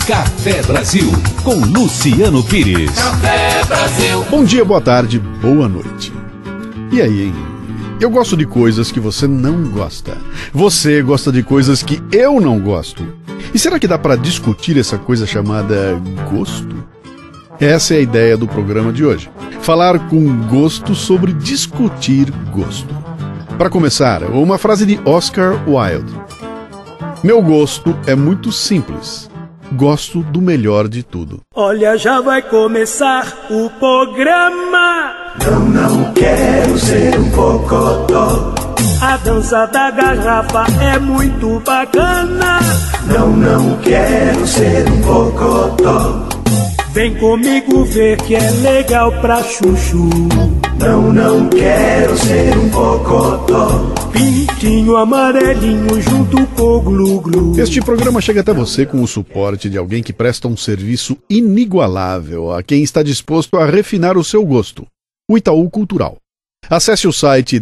Café Brasil, com Luciano Pires. Café Brasil. Bom dia, boa tarde, boa noite. E aí, hein? Eu gosto de coisas que você não gosta. Você gosta de coisas que eu não gosto. E será que dá para discutir essa coisa chamada gosto? Essa é a ideia do programa de hoje. Falar com gosto sobre discutir gosto. Para começar, uma frase de Oscar Wilde. Meu gosto é muito simples. Gosto do melhor de tudo. Olha, já vai começar o programa. Não quero ser um bocodó. A dança da garrafa é muito bacana. Não quero ser um bocodó. Vem comigo ver que é legal pra chuchu. Não quero ser um bocodó. Pintinho amarelinho junto com o glu-glu. Este programa chega até você com o suporte de alguém que presta um serviço inigualável a quem está disposto a refinar o seu gosto. O Itaú Cultural. Acesse o site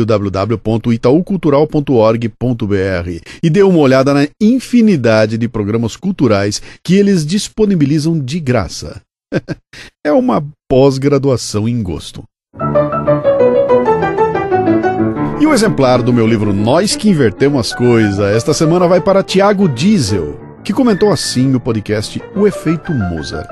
www.itaucultural.org.br e dê uma olhada na infinidade de programas culturais que eles disponibilizam de graça. É uma pós-graduação em gosto. E o exemplar do meu livro Nós que Invertemos as Coisas, esta semana vai para Tiago Diesel, que comentou assim no podcast O Efeito Mozart.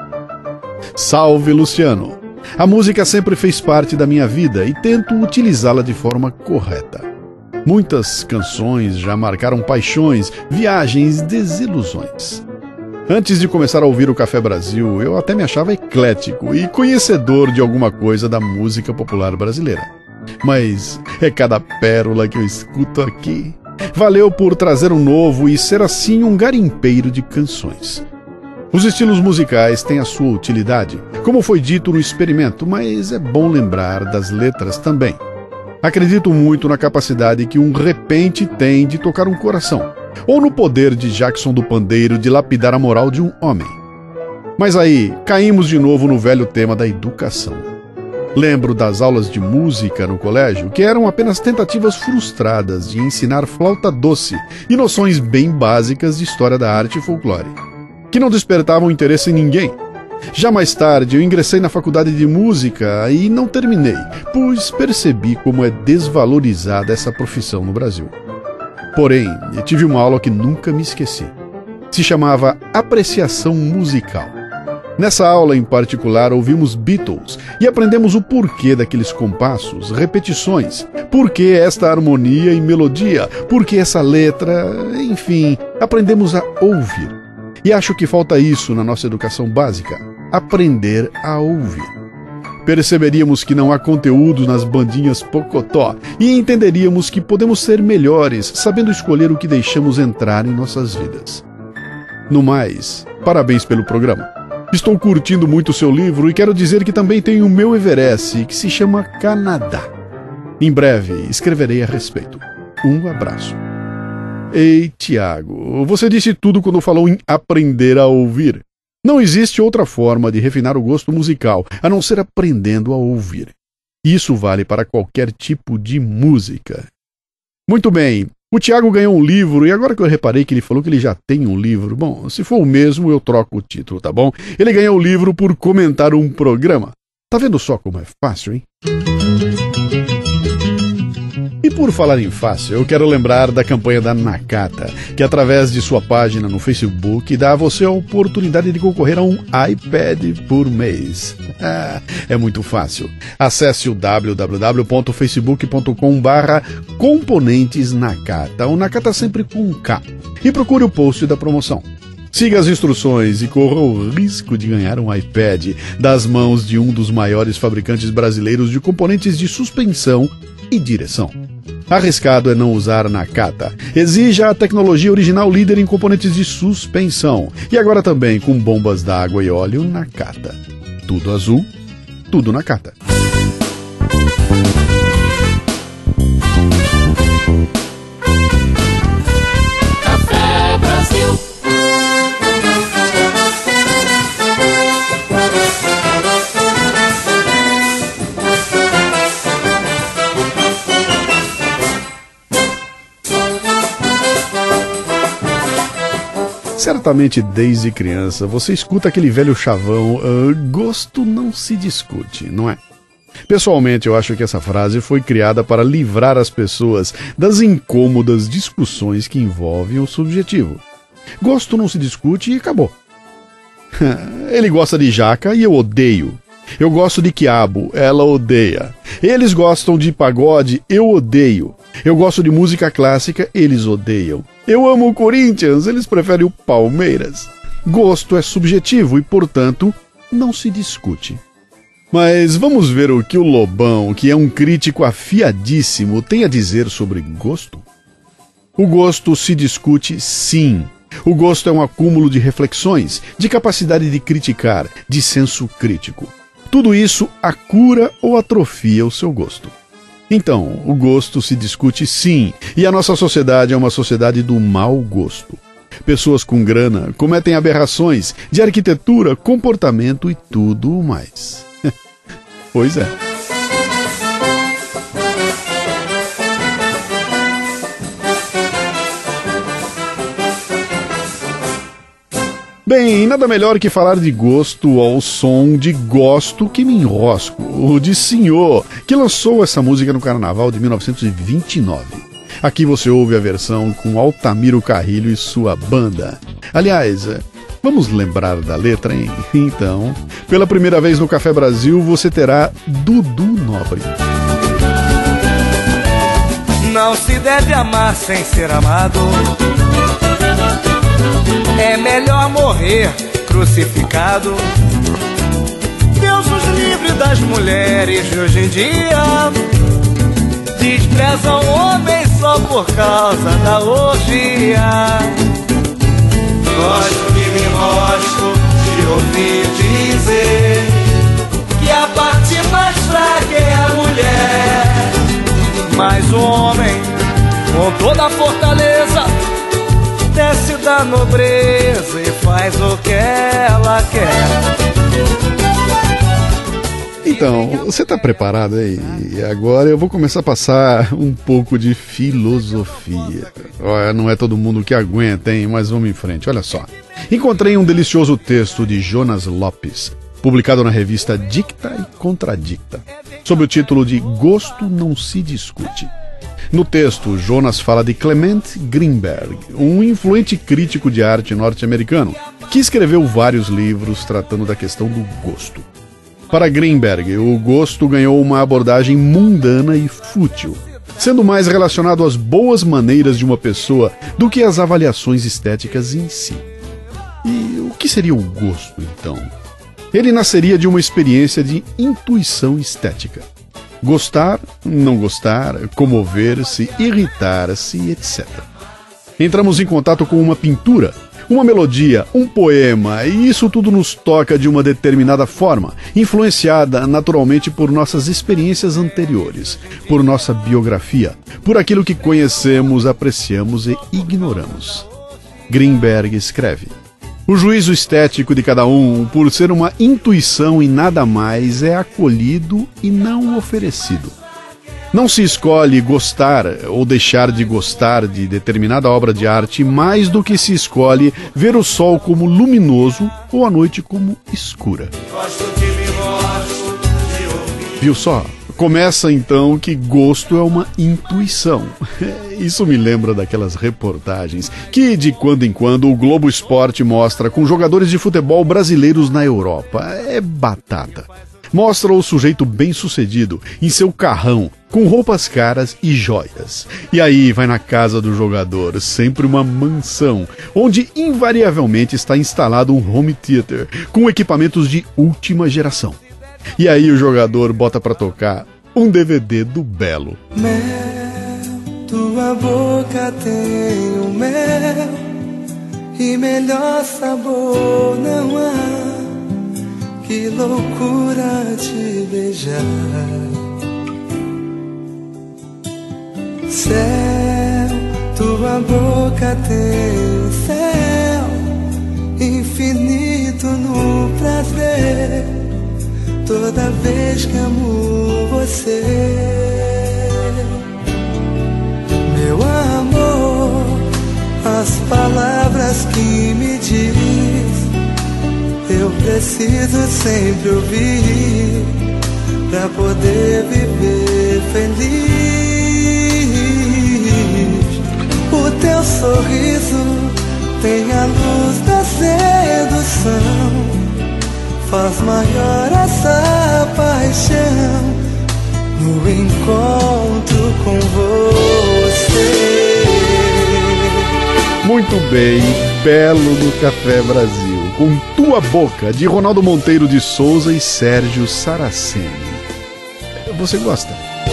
Salve, Luciano! A música sempre fez parte da minha vida e tento utilizá-la de forma correta. Muitas canções já marcaram paixões, viagens, desilusões. Antes de começar a ouvir o Café Brasil, eu até me achava eclético e conhecedor de alguma coisa da música popular brasileira. Mas é cada pérola que eu escuto aqui. Valeu por trazer um novo e ser assim um garimpeiro de canções. Os estilos musicais têm a sua utilidade, como foi dito no experimento, mas é bom lembrar das letras também. Acredito muito na capacidade que um repente tem de tocar um coração, ou no poder de Jackson do Pandeiro de lapidar a moral de um homem. Mas aí, caímos de novo no velho tema da educação. Lembro das aulas de música no colégio, que eram apenas tentativas frustradas de ensinar flauta doce e noções bem básicas de história da arte e folclore, que não despertavam interesse em ninguém. Já mais tarde eu ingressei na faculdade de música e não terminei, pois percebi como é desvalorizada essa profissão no Brasil. Porém, eu tive uma aula que nunca me esqueci. Se chamava Apreciação Musical. Nessa aula em particular ouvimos Beatles e aprendemos o porquê daqueles compassos, repetições, porquê esta harmonia e melodia, porquê essa letra, enfim, aprendemos a ouvir. E acho que falta isso na nossa educação básica, aprender a ouvir. Perceberíamos que não há conteúdo nas bandinhas pocotó e entenderíamos que podemos ser melhores, sabendo escolher o que deixamos entrar em nossas vidas. No mais, parabéns pelo programa. Estou curtindo muito o seu livro e quero dizer que também tenho o meu Everest, que se chama Canadá. Em breve escreverei a respeito. Um abraço. Ei, Tiago, você disse tudo quando falou em aprender a ouvir. Não existe outra forma de refinar o gosto musical, a não ser aprendendo a ouvir. Isso vale para qualquer tipo de música. Muito bem, o Tiago ganhou um livro e agora que eu reparei que ele falou que ele já tem um livro, bom, se for o mesmo eu troco o título, tá bom? Ele ganhou o livro por comentar um programa. Tá vendo só como é fácil, hein? E por falar em fácil, eu quero lembrar da campanha da Nakata, que através de sua página no Facebook dá a você a oportunidade de concorrer a um iPad por mês. É muito fácil. Acesse o www.facebook.com/componentesnakata, o Nakata sempre com K, e procure o post da promoção. Siga as instruções e corra o risco de ganhar um iPad das mãos de um dos maiores fabricantes brasileiros de componentes de suspensão e direção. Arriscado é não usar Nakata. Exija a tecnologia original líder em componentes de suspensão. E agora também com bombas d'água e óleo Nakata. Tudo azul, tudo Nakata. Café Brasil. Certamente desde criança você escuta aquele velho chavão, gosto não se discute, não é? Pessoalmente, eu acho que essa frase foi criada para livrar as pessoas das incômodas discussões que envolvem o subjetivo. Gosto não se discute e acabou. Ele gosta de jaca e eu odeio. Eu gosto de quiabo, ela odeia. Eles gostam de pagode, eu odeio. Eu gosto de música clássica, eles odeiam. Eu amo o Corinthians, eles preferem o Palmeiras. Gosto é subjetivo e, portanto, não se discute. Mas vamos ver o que o Lobão, que é um crítico afiadíssimo, tem a dizer sobre gosto? O gosto se discute, sim. O gosto é um acúmulo de reflexões, de capacidade de criticar, de senso crítico. Tudo isso acura ou atrofia o seu gosto. Então, o gosto se discute sim, e a nossa sociedade é uma sociedade do mau gosto. Pessoas com grana cometem aberrações de arquitetura, comportamento e tudo mais. Pois é. Bem, nada melhor que falar de gosto ao som de Gosto que me enrosco, o de Senhor, que lançou essa música no Carnaval de 1929. Aqui você ouve a versão com Altamiro Carrilho e sua banda. Aliás, vamos lembrar da letra, hein? Então, pela primeira vez no Café Brasil, você terá Dudu Nobre. Não se deve amar sem ser amado. É melhor morrer crucificado. Deus nos livre das mulheres de hoje em dia. Desprezam homens só por causa da orgia. Gosto que me enrosco de ouvir dizer que a parte mais fraca é a mulher. Mas o homem, com toda a fortaleza, desce da nobreza e faz o que ela quer. Então, você tá preparado aí? E agora eu vou começar a passar um pouco de filosofia. Não é todo mundo que aguenta, hein? Mas vamos em frente, olha só. Encontrei um delicioso texto de Jonas Lopes, publicado na revista Dicta e Contradicta, sob o título de Gosto não se discute. No texto, Jonas fala de Clement Greenberg, um influente crítico de arte norte-americano, que escreveu vários livros tratando da questão do gosto. Para Greenberg, o gosto ganhou uma abordagem mundana e fútil, sendo mais relacionado às boas maneiras de uma pessoa do que às avaliações estéticas em si. E o que seria o gosto, então? Ele nasceria de uma experiência de intuição estética. Gostar, não gostar, comover-se, irritar-se, etc. Entramos em contato com uma pintura, uma melodia, um poema, e isso tudo nos toca de uma determinada forma, influenciada naturalmente por nossas experiências anteriores, por nossa biografia, por aquilo que conhecemos, apreciamos e ignoramos. Greenberg escreve: o juízo estético de cada um, por ser uma intuição e nada mais, é acolhido e não oferecido. Não se escolhe gostar ou deixar de gostar de determinada obra de arte mais do que se escolhe ver o sol como luminoso ou a noite como escura. Viu só? Começa então que gosto é uma intuição. Isso me lembra daquelas reportagens que de quando em quando o Globo Esporte mostra com jogadores de futebol brasileiros na Europa. É batata. Mostra o sujeito bem-sucedido em seu carrão, com roupas caras e joias. E aí vai na casa do jogador, sempre uma mansão, onde invariavelmente está instalado um home theater, com equipamentos de última geração. E aí o jogador bota pra tocar um DVD do Belo. Mel, tua boca tem um mel, e melhor sabor não há. Que loucura te beijar. Céu, tua boca tem céu infinito no prazer. Toda vez que amo você, meu amor, as palavras que me preciso sempre ouvir pra poder viver feliz. O teu sorriso tem a luz da sedução, faz maior essa paixão no encontro com você. Muito bem, Belo no Café Brasil, com Tua Boca, de Ronaldo Monteiro de Souza e Sérgio Saraceni. Você gosta?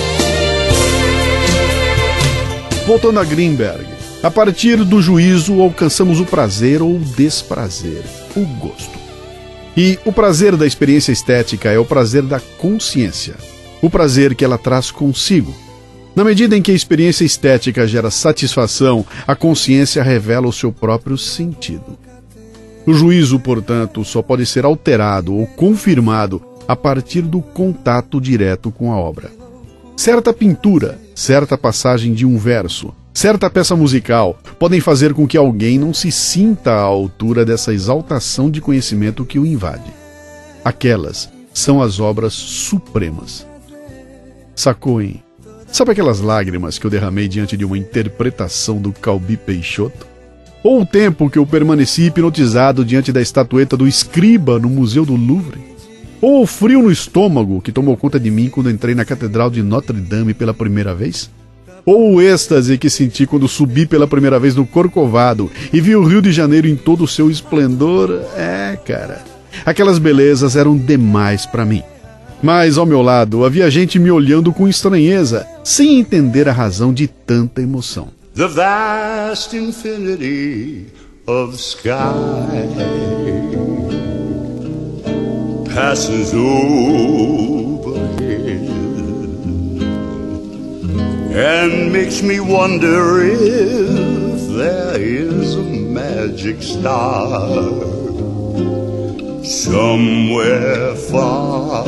Voltando a Greenberg, a partir do juízo alcançamos o prazer ou o desprazer, o gosto. E o prazer da experiência estética é o prazer da consciência, o prazer que ela traz consigo. Na medida em que a experiência estética gera satisfação, a consciência revela o seu próprio sentido. O juízo, portanto, só pode ser alterado ou confirmado a partir do contato direto com a obra. Certa pintura, certa passagem de um verso, certa peça musical podem fazer com que alguém não se sinta à altura dessa exaltação de conhecimento que o invade. Aquelas são as obras supremas. Sacou, hein? Sabe aquelas lágrimas que eu derramei diante de uma interpretação do Calbi Peixoto? Ou o tempo que eu permaneci hipnotizado diante da estatueta do Escriba no Museu do Louvre? Ou o frio no estômago que tomou conta de mim quando entrei na Catedral de Notre Dame pela primeira vez? Ou o êxtase que senti quando subi pela primeira vez no Corcovado e vi o Rio de Janeiro em todo o seu esplendor? Cara, aquelas belezas eram demais para mim. Mas ao meu lado havia gente me olhando com estranheza, sem entender a razão de tanta emoção. The vast infinity of sky passes overhead and makes me wonder if there is a magic star somewhere far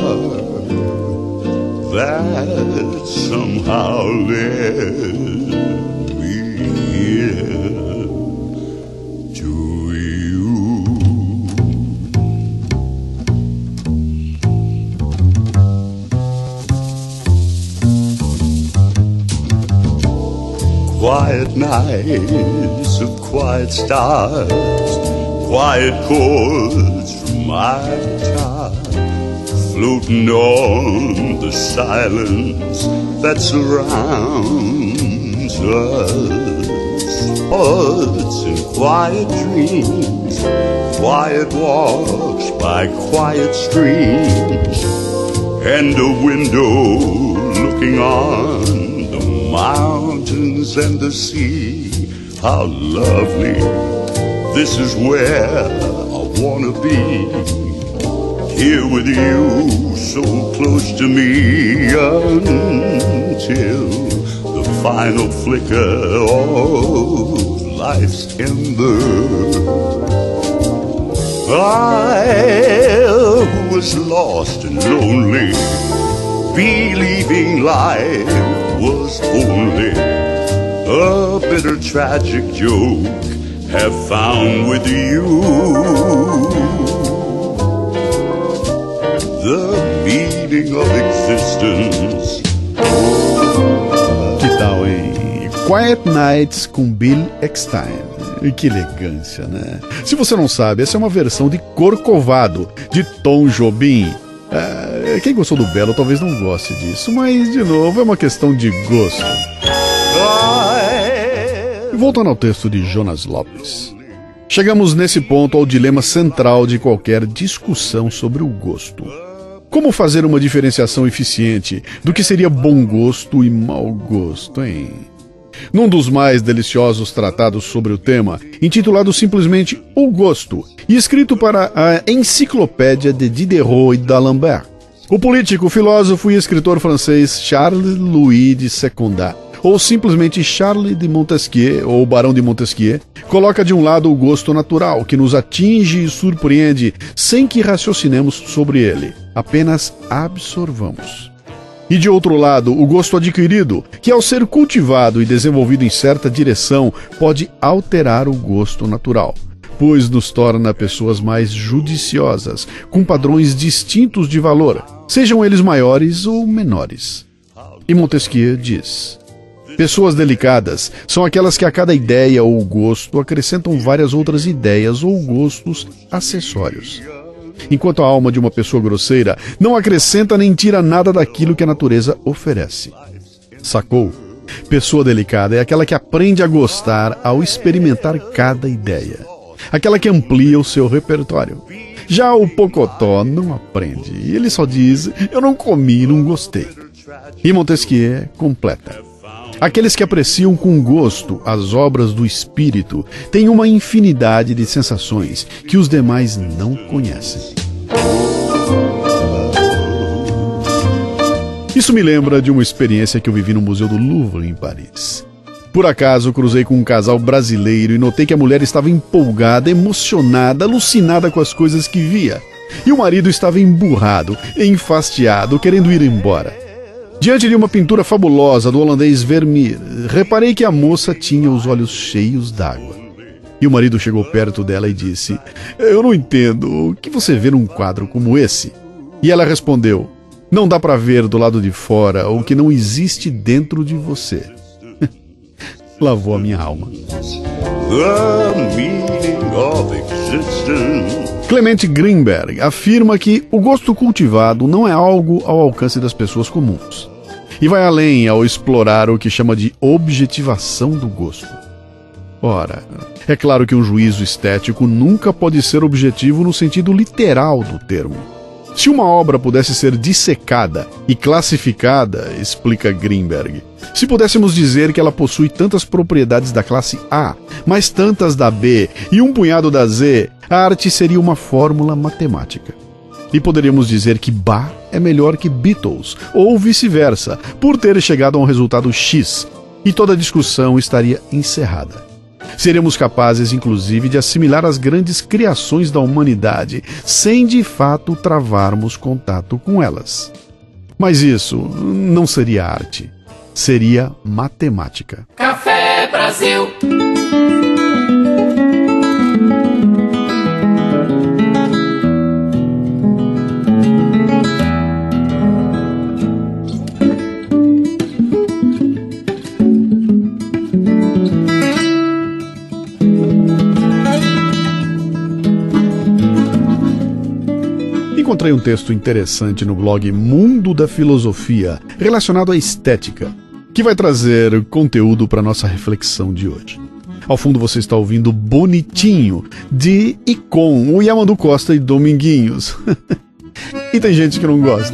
that somehow led me here to you. Quiet nights of quiet stars, quiet chords from my guitar, floating on the silence that surrounds us. Thoughts and quiet dreams, quiet walks by quiet streams, and a window looking on the mountains and the sea. How lovely, this is where I wanna be, here with you, so close to me, until the final flicker of life's ember. I was lost and lonely, believing life was only a bitter tragic joke, have found with you the meaning of existence. Que tal, hein? Quiet Nights com Bill Eckstine. Que elegância, né? Se você não sabe, essa é uma versão de Corcovado, de Tom Jobim. Quem gostou do Belo talvez não goste disso, mas, de novo, é uma questão de gosto. Voltando ao texto de Jonas Lopes. Chegamos nesse ponto ao dilema central de qualquer discussão sobre o gosto. Como fazer uma diferenciação eficiente do que seria bom gosto e mau gosto, hein? Num dos mais deliciosos tratados sobre o tema, intitulado simplesmente O Gosto, e escrito para a Enciclopédia de Diderot e d'Alembert, o político, filósofo e escritor francês Charles-Louis de Secondat, ou simplesmente Charles de Montesquieu, ou Barão de Montesquieu, coloca de um lado o gosto natural, que nos atinge e surpreende sem que raciocinemos sobre ele, apenas absorvamos. E de outro lado, o gosto adquirido, que ao ser cultivado e desenvolvido em certa direção, pode alterar o gosto natural. pois nos torna pessoas mais judiciosas, com padrões distintos de valor, sejam eles maiores ou menores. E Montesquieu diz: pessoas delicadas são aquelas que a cada ideia ou gosto acrescentam várias outras ideias ou gostos acessórios. Enquanto a alma de uma pessoa grosseira não acrescenta nem tira nada daquilo que a natureza oferece. Sacou? Pessoa delicada é aquela que aprende a gostar ao experimentar cada ideia. Aquela que amplia o seu repertório. Já o pocotó não aprende. Ele só diz: eu não comi, não gostei. E Montesquieu completa: aqueles que apreciam com gosto as obras do espírito têm uma infinidade de sensações que os demais não conhecem. Isso me lembra de uma experiência que eu vivi no Museu do Louvre, em Paris. Por acaso, cruzei com um casal brasileiro e notei que a mulher estava empolgada, emocionada, alucinada com as coisas que via. E o marido estava emburrado, enfastiado, querendo ir embora. Diante de uma pintura fabulosa do holandês Vermeer, reparei que a moça tinha os olhos cheios d'água. E o marido chegou perto dela e disse: eu não entendo, o que você vê num quadro como esse? E ela respondeu: não dá para ver do lado de fora o que não existe dentro de você. Lavou a minha alma. Clement Greenberg afirma que o gosto cultivado não é algo ao alcance das pessoas comuns. E vai além ao explorar o que chama de objetivação do gosto. Ora, é claro que um juízo estético nunca pode ser objetivo no sentido literal do termo. Se uma obra pudesse ser dissecada e classificada, explica Greenberg, se pudéssemos dizer que ela possui tantas propriedades da classe A, mais tantas da B e um punhado da Z, a arte seria uma fórmula matemática. E poderíamos dizer que Bach é melhor que Beatles, ou vice-versa, por ter chegado a um resultado X, e toda a discussão estaria encerrada. Seremos capazes, inclusive, de assimilar as grandes criações da humanidade, sem de fato travarmos contato com elas. Mas isso não seria arte, seria matemática. Café Brasil. Encontrei um texto interessante no blog Mundo da Filosofia, relacionado à estética, que vai trazer conteúdo para nossa reflexão de hoje. Ao fundo você está ouvindo Bonitinho, de e com o Yamandu Costa e Dominguinhos. E tem gente que não gosta.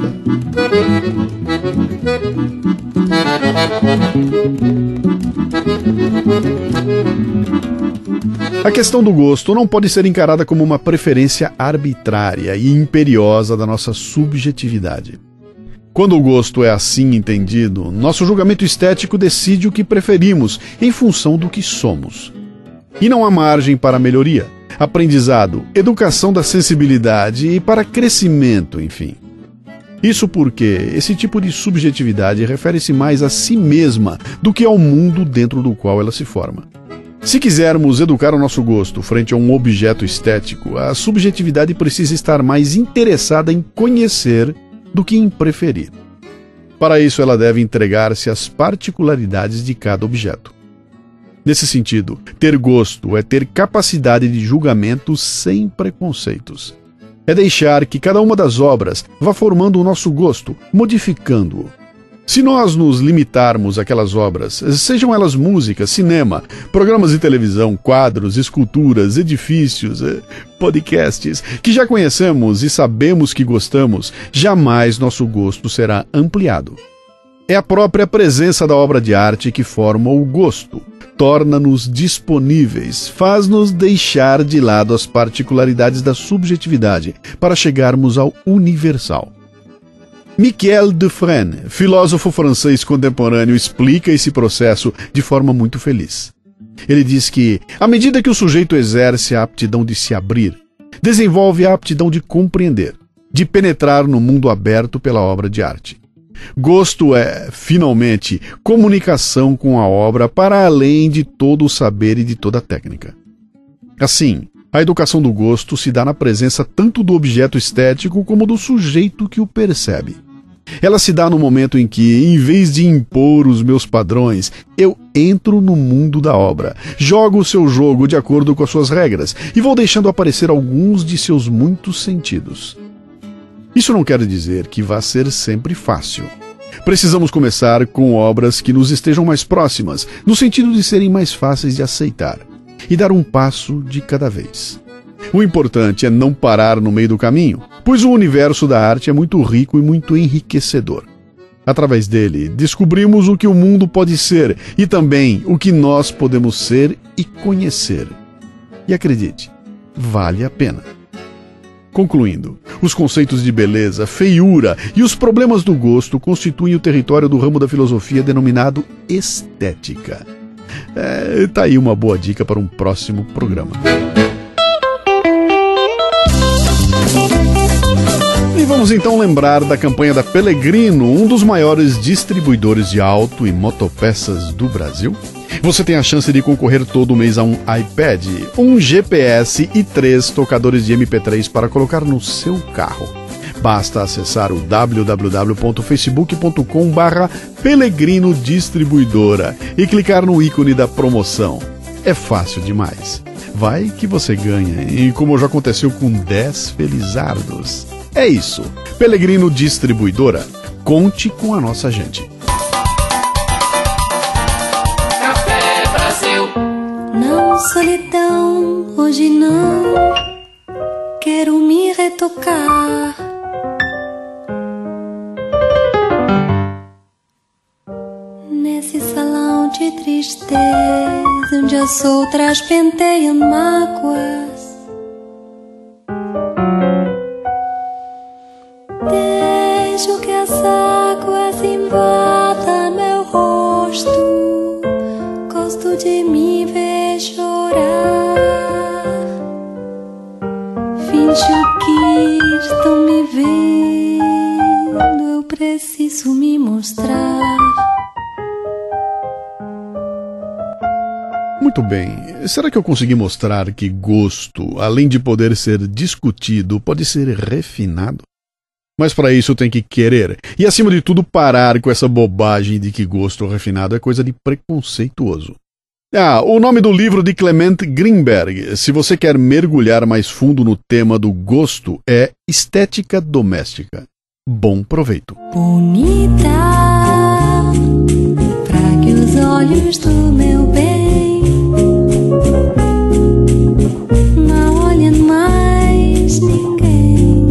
A questão do gosto não pode ser encarada como uma preferência arbitrária e imperiosa da nossa subjetividade. Quando o gosto é assim entendido, nosso julgamento estético decide o que preferimos em função do que somos. E não há margem para melhoria, aprendizado, educação da sensibilidade e para crescimento, enfim. Isso porque esse tipo de subjetividade refere-se mais a si mesma do que ao mundo dentro do qual ela se forma. Se quisermos educar o nosso gosto frente a um objeto estético, a subjetividade precisa estar mais interessada em conhecer do que em preferir. Para isso, ela deve entregar-se às particularidades de cada objeto. Nesse sentido, ter gosto é ter capacidade de julgamento sem preconceitos. É deixar que cada uma das obras vá formando o nosso gosto, modificando-o. Se nós nos limitarmos àquelas obras, sejam elas música, cinema, programas de televisão, quadros, esculturas, edifícios, podcasts, que já conhecemos e sabemos que gostamos, jamais nosso gosto será ampliado. É a própria presença da obra de arte que forma o gosto, torna-nos disponíveis, faz-nos deixar de lado as particularidades da subjetividade para chegarmos ao universal. Michel Dufresne, filósofo francês contemporâneo, explica esse processo de forma muito feliz. Ele diz que, à medida que o sujeito exerce a aptidão de se abrir, desenvolve a aptidão de compreender, de penetrar no mundo aberto pela obra de arte. Gosto é, finalmente, comunicação com a obra para além de todo o saber e de toda a técnica. Assim, A educação do gosto se dá na presença tanto do objeto estético como do sujeito que o percebe. Ela se dá no momento em que, em vez de impor os meus padrões, eu entro no mundo da obra, jogo o seu jogo de acordo com as suas regras e vou deixando aparecer alguns de seus muitos sentidos. Isso não quer dizer que vá ser sempre fácil. Precisamos começar com obras que nos estejam mais próximas, no sentido de serem mais fáceis de aceitar, e dar um passo de cada vez. O importante é não parar no meio do caminho, pois o universo da arte é muito rico e muito enriquecedor. Através dele, descobrimos o que o mundo pode ser e também o que nós podemos ser e conhecer. E acredite, vale a pena. Concluindo, os conceitos de beleza, feiura e os problemas do gosto constituem o território do ramo da filosofia denominado estética. Tá aí uma boa dica para um próximo programa. E vamos então lembrar da campanha da Pelegrino, um dos maiores distribuidores de auto e motopeças do Brasil. Você tem a chance de concorrer todo mês a um iPad, um GPS e 3 tocadores de MP3 para colocar no seu carro. Basta acessar o www.facebook.com/Pelegrino Distribuidora e clicar no ícone da promoção. É fácil demais. Vai que você ganha, e como já aconteceu com 10 felizardos. É isso. Pelegrino Distribuidora. Conte com a nossa gente. Café Brasil. Não, solidão, hoje não. Quero me retocar. Nesse salão de tristeza, onde as outras penteiam mágoas. Deixo que as águas invadam meu rosto. Gosto de me ver chorar. Finjo que estão me vendo. Eu preciso me mostrar. Muito bem, será que eu consegui mostrar que gosto, além de poder ser discutido, pode ser refinado? Mas para isso tem que querer, e acima de tudo parar com essa bobagem de que gosto refinado é coisa de preconceituoso. O nome do livro de Clement Greenberg, se você quer mergulhar mais fundo no tema do gosto, é Estética Doméstica. Bom proveito. Bonita, frague os olhos do meu bem. Não olhem mais ninguém.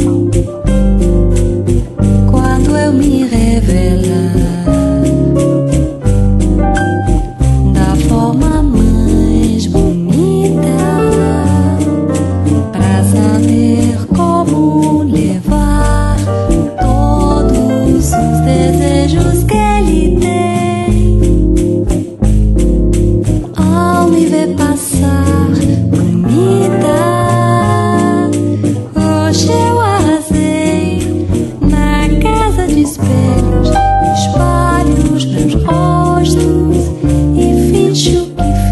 Quando eu me revelar da forma mais bonita, pra saber como levar todos os desejos que ele tem. Ao me ver passar bonita, hoje eu arrasei. Na casa de espelhos, espalho os meus rostos e finjo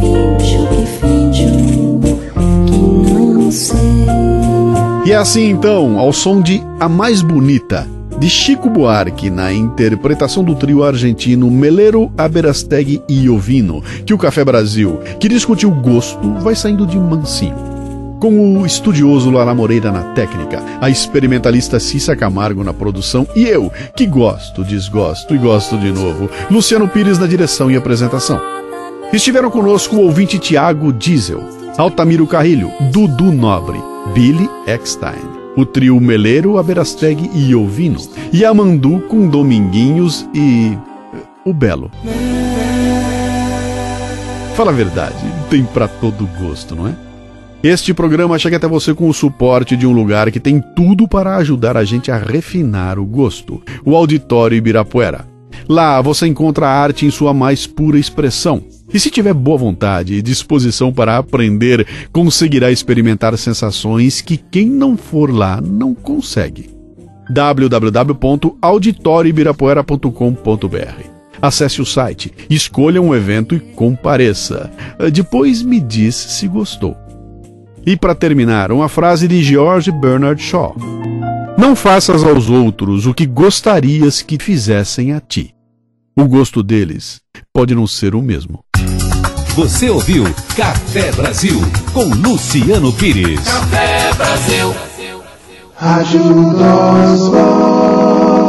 que não sei. E é assim então, ao som de A Mais Bonita, de Chico Buarque, na interpretação do trio argentino Melero, Aberasteg e Iovino, que o Café Brasil, que discutiu gosto, vai saindo de mansinho. Com o estudioso Lara Moreira na técnica, a experimentalista Cissa Camargo na produção e eu, que gosto, desgosto e gosto de novo, Luciano Pires na direção e apresentação. Estiveram conosco o ouvinte Tiago Diesel, Altamiro Carrilho, Dudu Nobre, Billy Eckstein, o trio Melero, Aberasteg e Iovino, e Amandu com Dominguinhos e... o Belo. Fala a verdade, tem pra todo gosto, não é? Este programa chega até você com o suporte de um lugar que tem tudo para ajudar a gente a refinar o gosto, o Auditório Ibirapuera. Lá você encontra a arte em sua mais pura expressão. E se tiver boa vontade e disposição para aprender, conseguirá experimentar sensações que quem não for lá não consegue. www.auditorioibirapuera.com.br. Acesse o site, escolha um evento e compareça. Depois me diz se gostou. E para terminar, uma frase de George Bernard Shaw: não faças aos outros o que gostarias que fizessem a ti. O gosto deles pode não ser o mesmo. Você ouviu Café Brasil com Luciano Pires. Café Brasil. Ajuda os